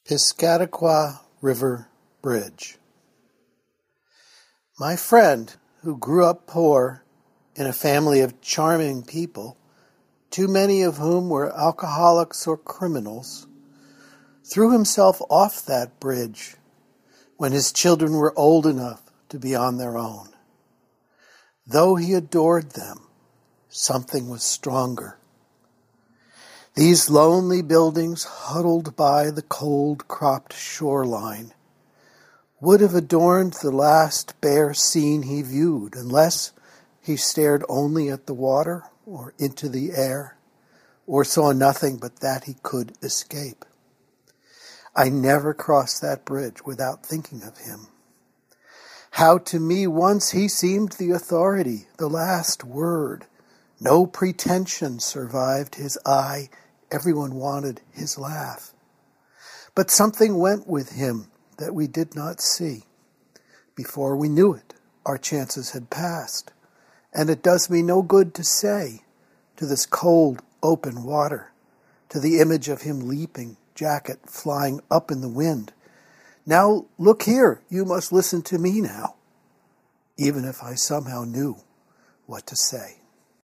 Piscataqua River Bridge. My friend, who grew up poor in a family of charming people, too many of whom were alcoholics or criminals, threw himself off that bridge when his children were old enough to be on their own. Though he adored them, something was stronger. These lonely buildings, huddled by the cold-cropped shoreline, would have adorned the last bare scene he viewed, unless he stared only at the water or into the air, or saw nothing but that he could escape. I never crossed that bridge without thinking of him. How to me once he seemed the authority, the last word. No pretension survived his eye. Everyone wanted his laugh. But something went with him that we did not see. Before we knew it, our chances had passed. And it does me no good to say, to this cold, open water, to the image of him leaping, jacket flying up in the wind, "Now look here, you must listen to me now," even if I somehow knew what to say.